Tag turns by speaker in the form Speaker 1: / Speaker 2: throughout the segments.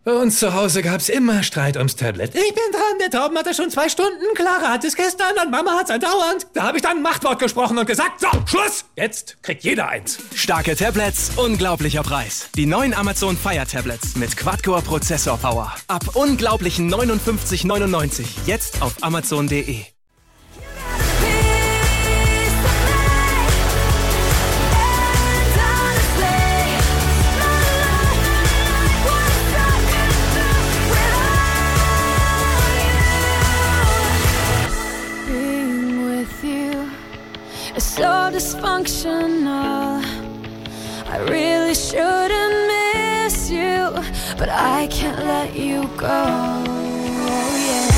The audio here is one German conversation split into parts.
Speaker 1: Bei uns zu Hause gab's immer Streit ums Tablet. Ich bin dran, der Torben hat es schon 2 Stunden, Clara hat es gestern und Mama hat's andauernd. Da habe ich dann ein Machtwort gesprochen und gesagt, so, Schluss! Jetzt kriegt jeder eins.
Speaker 2: Starke Tablets, unglaublicher Preis. Die neuen Amazon Fire Tablets mit Quad-Core Prozessor Power. Ab unglaublichen 59,99. Jetzt auf amazon.de.
Speaker 3: So dysfunctional. I really shouldn't miss you, but I can't let you go. Yeah.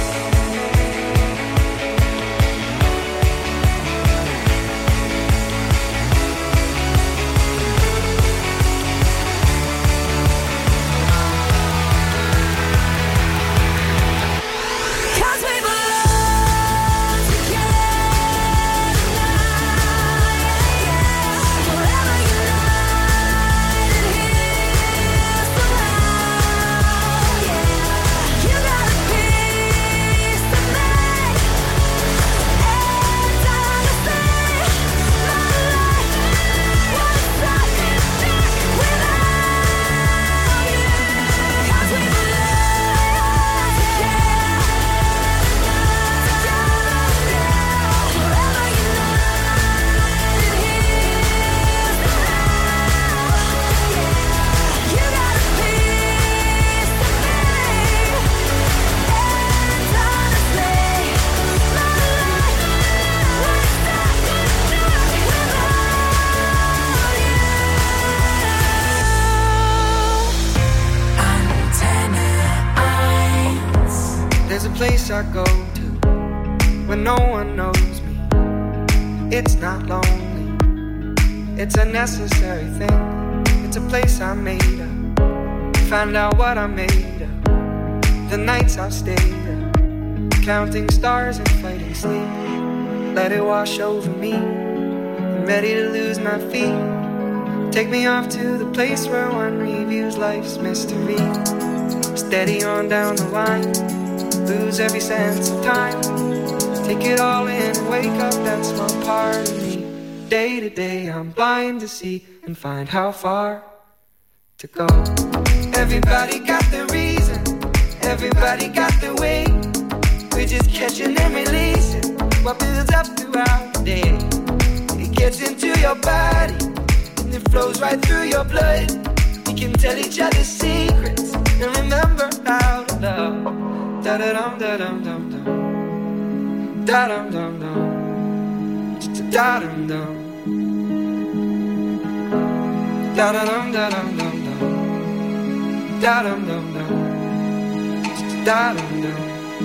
Speaker 4: Place I go to when no one knows me. It's not lonely, it's a necessary thing. It's a place I made up, find out what I made of. The nights I've stayed up, counting stars and fighting sleep. Let it wash over me, I'm ready to lose my feet. Take me off to the place where one reviews life's mystery. Steady on down the line, lose every sense of time. Take it all in and wake up that small part of me. Day to day I'm blind to see and find how far to go. Everybody got the reason, everybody got the way. We're just catching and releasing what builds up throughout the day. It gets into your body and it flows right through your blood. We can tell each other secrets and remember how to love. Da da dum da dum dum dum, da dum dum dum, da dum dum, da da dum da dum dum dum, da dum dum dum, da dum dum.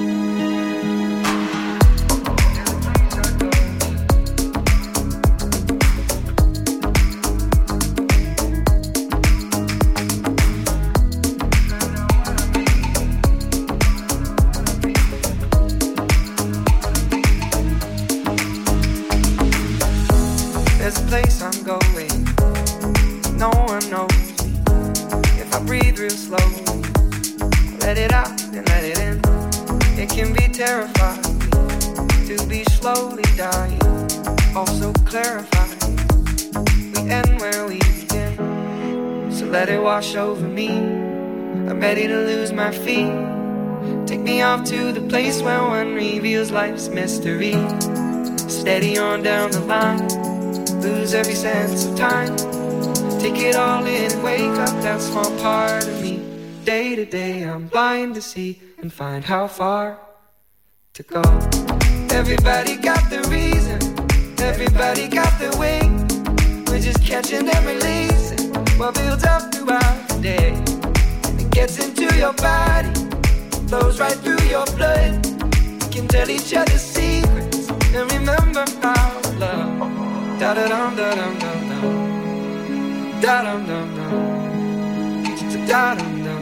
Speaker 4: There's a place I'm going, no one knows me. If I breathe real slowly, let it out and let it in. It can be terrifying to be slowly dying, also clarifying. We end where we begin, so let it wash over me. I'm ready to lose my feet. Take me off to the place where one reveals life's mystery. Steady on down the line, lose every sense of time. Take it all in and wake up that small part of me. Day to day I'm blind to see and find how far to go. Everybody got the reason, everybody got the way. We're just catching and releasing what builds up throughout the day. It gets into your body, flows right through your blood. We can tell each other secrets and remember how to love. Da da dum da dum dum dum, da dum dum dum, da dum dum,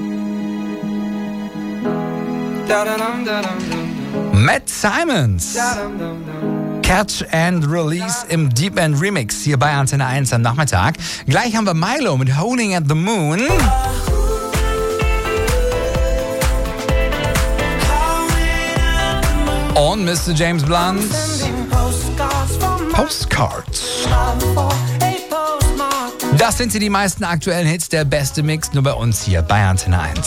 Speaker 4: da da dum da dum dum.
Speaker 5: Matt Simons, Catch and Release im Deep End Remix hier bei Antenne 1 am Nachmittag. Gleich haben wir Milo mit Holding at the Moon. und Mr. James Blunt. Postcards. Das sind die meisten aktuellen Hits, der beste Mix, nur bei uns hier bei Antenne 1.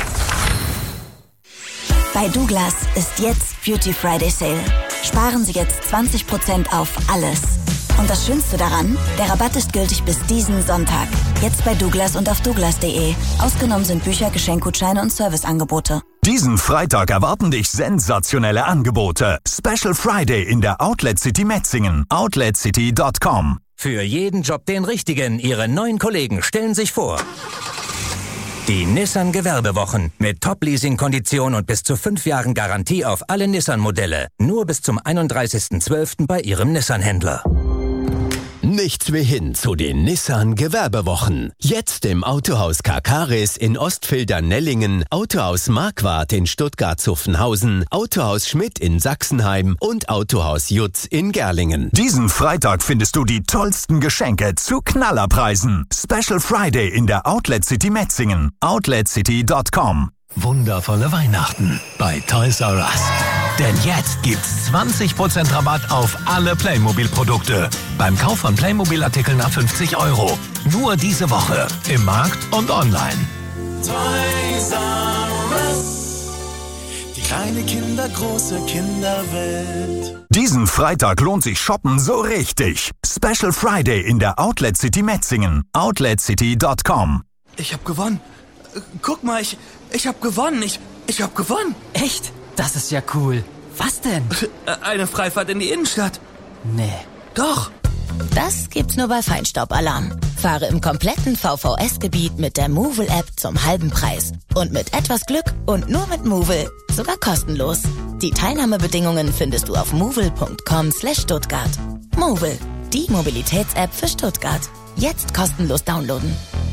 Speaker 6: Bei Douglas ist jetzt Beauty Friday Sale. Sparen Sie jetzt 20% auf alles. Und das Schönste daran, der Rabatt ist gültig bis diesen Sonntag. Jetzt bei Douglas und auf douglas.de. Ausgenommen sind Bücher, Geschenkgutscheine und Serviceangebote.
Speaker 7: Diesen Freitag erwarten dich sensationelle Angebote. Special Friday in der Outlet City Metzingen. OutletCity.com.
Speaker 8: Für jeden Job den richtigen. Ihre neuen Kollegen stellen sich vor. Die Nissan Gewerbewochen mit Top-Leasing-Kondition und bis zu 5 Jahren Garantie auf alle Nissan-Modelle. Nur bis zum 31.12. bei Ihrem Nissan-Händler.
Speaker 9: Nichts wie hin zu den Nissan Gewerbewochen. Jetzt im Autohaus Kakaris in Ostfildern-Nellingen, Autohaus Marquardt in Stuttgart-Zuffenhausen, Autohaus Schmidt in Sachsenheim und Autohaus Jutz in Gerlingen.
Speaker 7: Diesen Freitag findest du die tollsten Geschenke zu Knallerpreisen. Special Friday in der Outlet City Metzingen. OutletCity.com.
Speaker 10: Wundervolle Weihnachten bei Toys R Us. Denn jetzt gibt's 20% Rabatt auf alle Playmobil-Produkte. Beim Kauf von Playmobil-Artikeln ab 50 €. Nur diese Woche im Markt und online.
Speaker 11: Toys R Us. Die kleine Kinder, große Kinderwelt.
Speaker 7: Diesen Freitag lohnt sich Shoppen so richtig. Special Friday in der Outlet City Metzingen. OutletCity.com.
Speaker 12: Ich hab gewonnen. Guck mal, ich hab gewonnen. Ich hab gewonnen.
Speaker 13: Echt? Das ist ja cool. Was denn?
Speaker 12: Eine Freifahrt in die Innenstadt.
Speaker 13: Nee.
Speaker 12: Doch.
Speaker 6: Das gibt's nur bei Feinstaubalarm. Fahre im kompletten VVS-Gebiet mit der Movil-App zum halben Preis. Und mit etwas Glück und nur mit Movil. Sogar kostenlos. Die Teilnahmebedingungen findest du auf movil.com/Stuttgart. Movil, die Mobilitäts-App für Stuttgart. Jetzt kostenlos downloaden.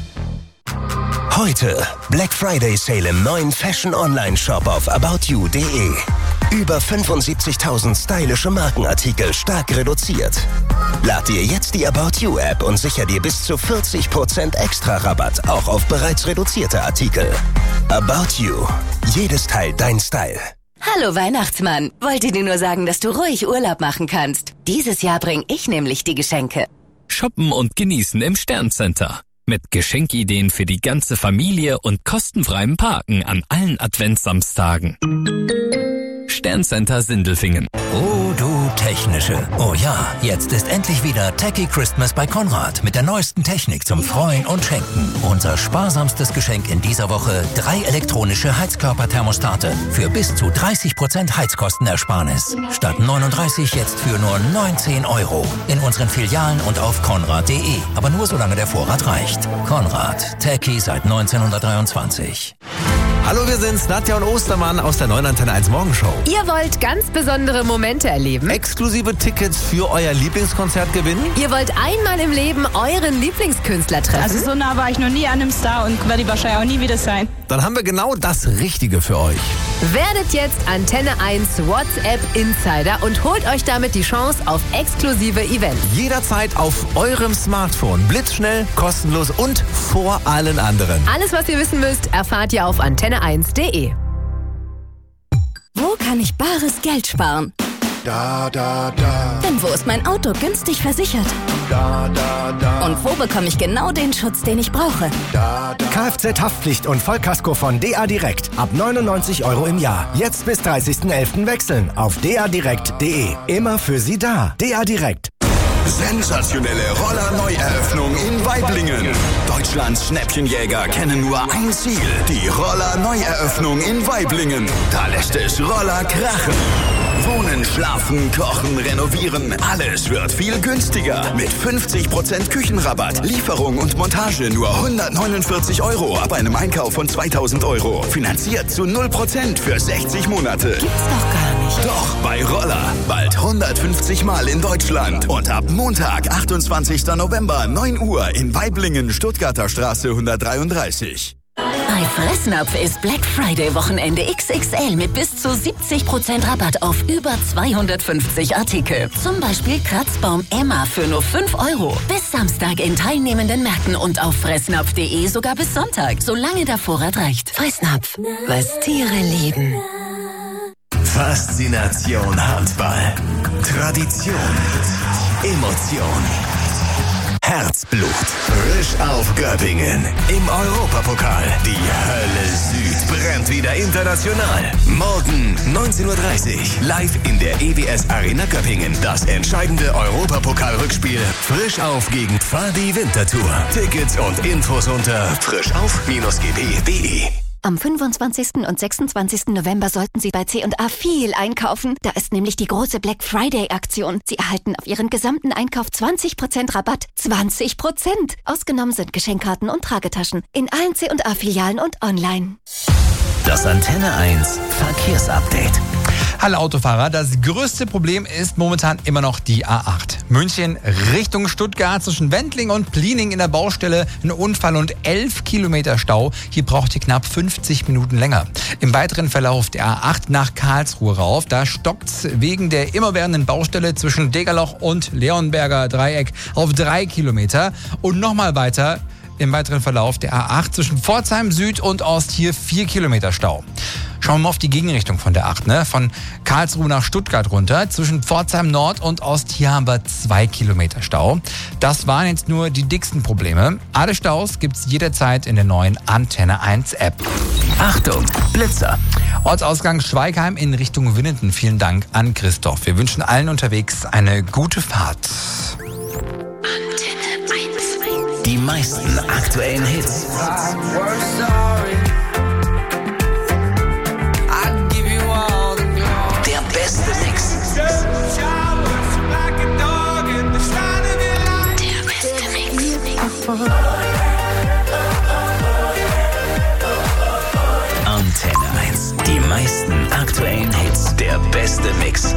Speaker 8: Heute Black Friday Sale im neuen Fashion-Online-Shop auf aboutyou.de. Über 75.000 stylische Markenartikel stark reduziert. Lad dir jetzt die About You App und sicher dir bis zu 40% extra Rabatt auch auf bereits reduzierte Artikel. About You. Jedes Teil dein Style.
Speaker 14: Hallo Weihnachtsmann. Wollte dir nur sagen, dass du ruhig Urlaub machen kannst. Dieses Jahr bring ich nämlich die Geschenke.
Speaker 15: Shoppen und genießen im Sterncenter. Mit Geschenkideen für die ganze Familie und kostenfreiem Parken an allen Adventssamstagen. Sterncenter Sindelfingen.
Speaker 16: Oh, du Technische. Oh ja, jetzt ist endlich wieder Techie Christmas bei Konrad mit der neuesten Technik zum Freuen und Schenken. Unser sparsamstes Geschenk in dieser Woche: 3 elektronische Heizkörperthermostate für bis zu 30% Heizkostenersparnis. Statt 39 jetzt für nur 19 € in unseren Filialen und auf konrad.de. Aber nur solange der Vorrat reicht. Konrad. Techie seit 1923.
Speaker 17: Hallo, wir sind's, Nadja und Ostermann aus der neuen Antenne 1 Morgenshow.
Speaker 18: Ihr wollt ganz besondere Momente erleben?
Speaker 17: Exklusive Tickets für euer Lieblingskonzert gewinnen?
Speaker 18: Ihr wollt einmal im Leben euren Lieblingskünstler treffen?
Speaker 19: Also so nah war ich noch nie an einem Star und werde ich wahrscheinlich auch nie wieder sein.
Speaker 17: Dann haben wir genau das Richtige für euch.
Speaker 18: Werdet jetzt Antenne 1 WhatsApp Insider und holt euch damit die Chance auf exklusive Events.
Speaker 17: Jederzeit auf eurem Smartphone. Blitzschnell, kostenlos und vor allen anderen.
Speaker 18: Alles, was ihr wissen müsst, erfahrt ihr auf antenne1.de.
Speaker 6: Wo kann ich bares Geld sparen?
Speaker 11: Da.
Speaker 6: Denn wo ist mein Auto günstig versichert?
Speaker 11: Da.
Speaker 6: Und wo bekomme ich genau den Schutz, den ich brauche?
Speaker 11: Da.
Speaker 20: Kfz-Haftpflicht und Vollkasko von DA Direkt. Ab 99 € im Jahr. Jetzt bis 30.11. wechseln auf dadirekt.de. Immer für Sie da. DA Direkt.
Speaker 7: Sensationelle Roller-Neueröffnung in Waiblingen. Deutschlands Schnäppchenjäger kennen nur ein Ziel. Die Roller-Neueröffnung in Waiblingen. Da lässt es Roller krachen. Wohnen, schlafen, kochen, renovieren. Alles wird viel günstiger. Mit 50% Küchenrabatt. Lieferung und Montage nur 149 € ab einem Einkauf von 2.000 €. Finanziert zu 0% für 60 Monate.
Speaker 6: Gibt's doch gar nicht.
Speaker 7: Doch, bei Roller. Bald 150 Mal in Deutschland. Und ab Montag, 28. November, 9 Uhr in Waiblingen, Stuttgarter Straße 133.
Speaker 14: Bei Fressnapf ist Black Friday Wochenende XXL mit bis zu 70% Rabatt auf über 250 Artikel. Zum Beispiel Kratzbaum Emma für nur 5 €. Bis Samstag in teilnehmenden Märkten und auf fressnapf.de sogar bis Sonntag, solange der Vorrat reicht. Fressnapf, was Tiere lieben.
Speaker 17: Faszination Handball. Tradition. Emotion. Herzblut. Frisch auf Göppingen. Im Europapokal. Die Hölle Süd brennt wieder international. Morgen 19:30 Uhr. Live in der EWS Arena Göppingen. Das entscheidende Europapokal-Rückspiel. Frisch auf gegen Pfadi Winterthur. Tickets und Infos unter frischauf-gp.de.
Speaker 21: Am 25. und 26. November sollten Sie bei C&A viel einkaufen. Da ist nämlich die große Black Friday-Aktion. Sie erhalten auf Ihren gesamten Einkauf 20% Rabatt. 20%! Ausgenommen sind Geschenkkarten und Tragetaschen. In allen C&A-Filialen und online.
Speaker 8: Das Antenne 1 Verkehrsupdate.
Speaker 5: Hallo Autofahrer, das größte Problem ist momentan immer noch die A8. München Richtung Stuttgart zwischen Wendling und Pliening in der Baustelle ein Unfall und 11 Kilometer Stau. Hier braucht ihr knapp 50 Minuten länger. Im weiteren Verlauf der A8 nach Karlsruhe rauf, da stockt's wegen der immerwährenden Baustelle zwischen Degerloch und Leonberger Dreieck auf 3 Kilometer. Und nochmal weiter im weiteren Verlauf der A8 zwischen Pforzheim Süd und Ost hier 4 Kilometer Stau. Schauen wir mal auf die Gegenrichtung von der 8, ne? Von Karlsruhe nach Stuttgart runter. Zwischen Pforzheim Nord und Ost, hier haben wir 2 Kilometer Stau. Das waren jetzt nur die dicksten Probleme. Alle Staus gibt's jederzeit in der neuen Antenne 1 App.
Speaker 8: Achtung, Blitzer.
Speaker 5: Ortsausgang Schweigheim in Richtung Winnenden. Vielen Dank an Christoph. Wir wünschen allen unterwegs eine gute Fahrt.
Speaker 8: Antenne 1. Die meisten aktuellen Hits. Beste Mix. Antenne 1. Die meisten aktuellen Hits. Der beste Mix.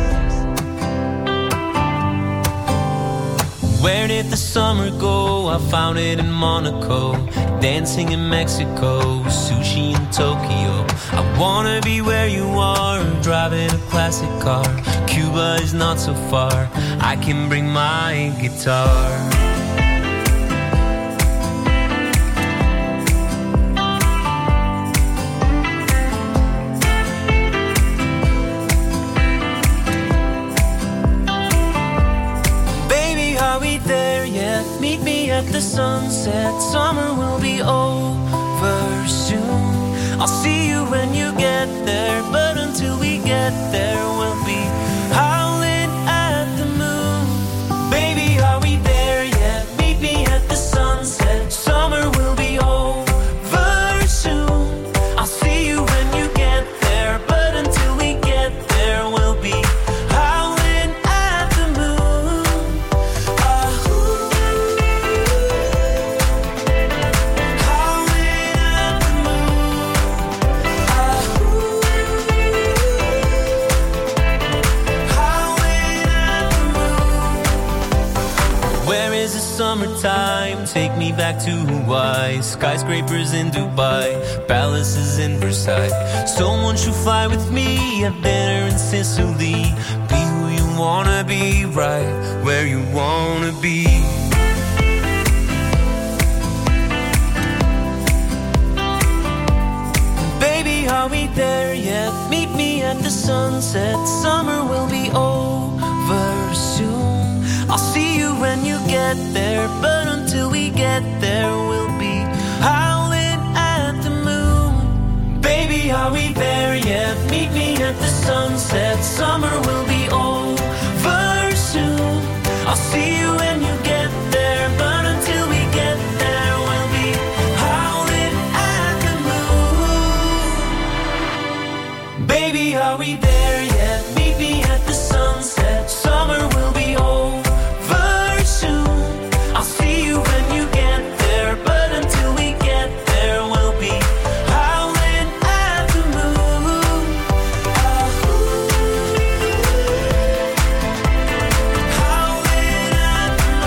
Speaker 22: Where did the summer go? I found it in Monaco, dancing in Mexico, sushi in Tokyo. I wanna be where you are, driving a classic car. Cuba is not so far, I can bring my guitar. Meet me at the sunset, summer will be over soon. I'll see you when you get there, but until we get there, we'll be howling at the moon. Baby, are we there yet? Meet me at the sunset, summer will be over soon. I'll see you when you get there, but until we get there, we'll be howling at the moon. Summertime, take me back to Hawaii. Skyscrapers in Dubai, palaces in Versailles. Someone should fly with me, have dinner in Sicily. Be who you wanna be, right where you wanna be. Baby, are we there yet? Meet me at the sunset, summer will be over soon. I'll see you when you get there, but until we get there, we'll be howling at the moon. Baby, are we there yet? Meet me at the sunset, summer will be over soon. I'll see you when you get there, but until we get there, we'll be howling at the moon. Baby, are we there yet? Meet me at the sunset, summer will be over. I'll see you when you get there, but until we get there, we'll be howling at the moon. Howling at the moon.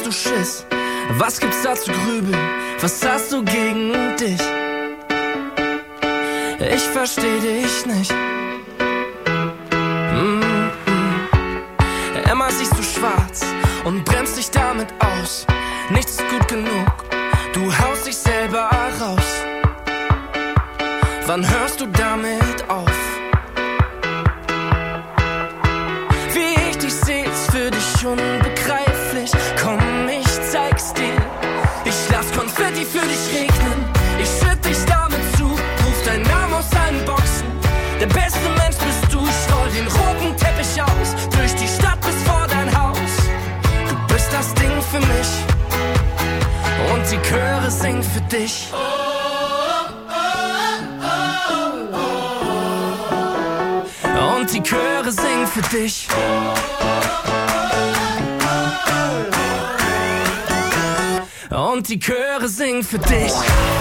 Speaker 12: du Schiss? Was gibt's da zu grübeln? Was hast du gegen dich? Ich versteh dich nicht. Emma, siehst du schwarz und bremst dich damit aus. Nichts ist gut genug, du haust dich selber raus. Wann hörst du damit auf? Wie ich dich seh, ist für dich unbegreiflich. Komm, ich zeig's dir. Ich lass Konfetti für dich regnen. Ich schütt dich damit zu, ruf deinen Namen aus allen Boxen. Der beste Mensch bist du, ich roll den roten Teppich aus. Durch die Stadt bis vor dein Haus. Du bist das Ding für mich. Und die Chöre singen für dich. Und die Chöre singen für dich. Und die Chöre singen für dich.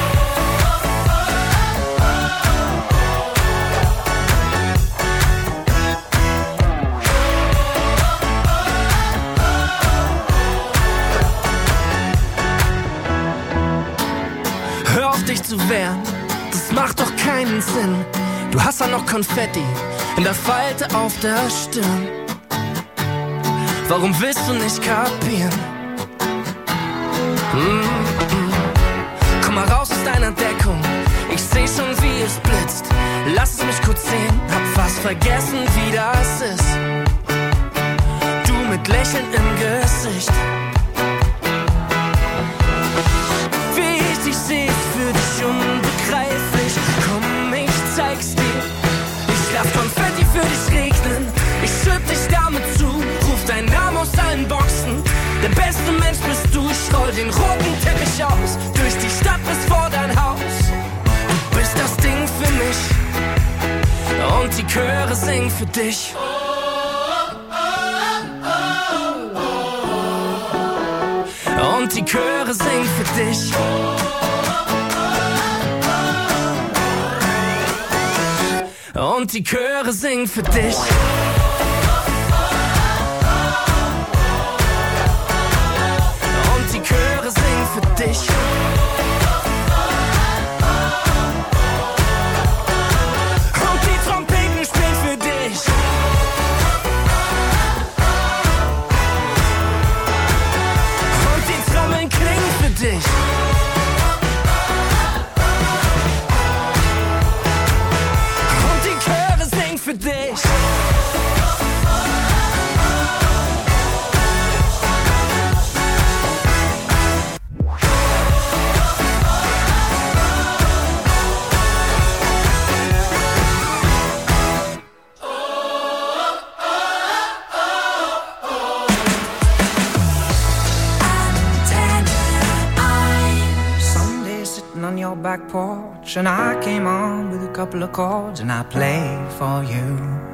Speaker 12: Hör auf dich zu wehren, das macht doch keinen Sinn. Du hast ja noch Konfetti in der Falte auf der Stirn. Warum willst du nicht kapieren? Komm mal raus aus deiner Deckung, ich seh schon wie es blitzt. Lass es mich kurz sehen, hab fast vergessen wie das ist. Du mit Lächeln im Gesicht. Wie ich dich seh, ist für dich unbegreiflich. Komm, ich zeig's dir. Ich lass Konfetti für dich regnen. Ich schütt dich damit zu, ruf deinen Namen aus allen Boxen. Der beste Mensch bist du, ich roll den roten Teppich aus. Durch die Stadt bis vor dein Haus. Du bist das Ding für mich. Und die Chöre singen für dich. Und die Chöre singen für dich. Und die Chöre singen für dich. Und die Chöre singen für dich. Und die Trompeten spielen für dich. Und die Trommeln klingen für dich. Für dich.
Speaker 4: Someday sitting on your back porch, and I came on with a couple of chords, and I played for you.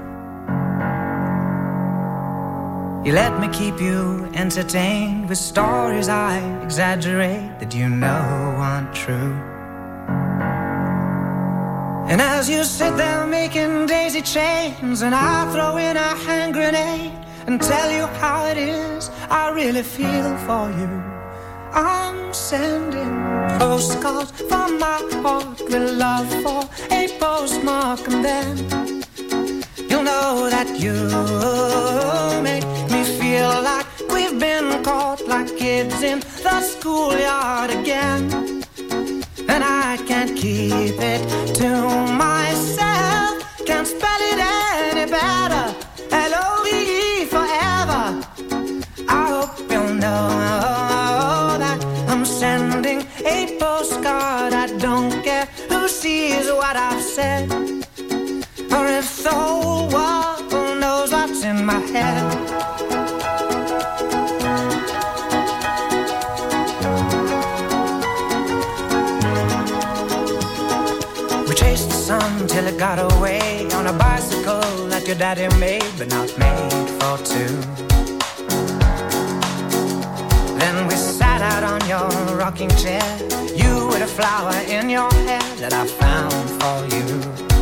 Speaker 4: You let me keep you entertained with stories I exaggerate that you know aren't true. And as you sit there making daisy chains, and I throw in a hand grenade and tell you how it is, I really feel for you. I'm sending postcards from my heart with love for a postmark, and then you'll know that you make me feel like we've been caught like kids in the schoolyard again. And I can't keep it to myself, can't spell it any better, L-O-V-E forever. I hope you'll know that I'm sending a postcard. I don't care who sees what I've said, or if the whole world knows what's in my head. We chased the sun till it got away on a bicycle that your daddy made, but not made for two. Then we sat out on your rocking chair, you with a flower in your hair that I found for you.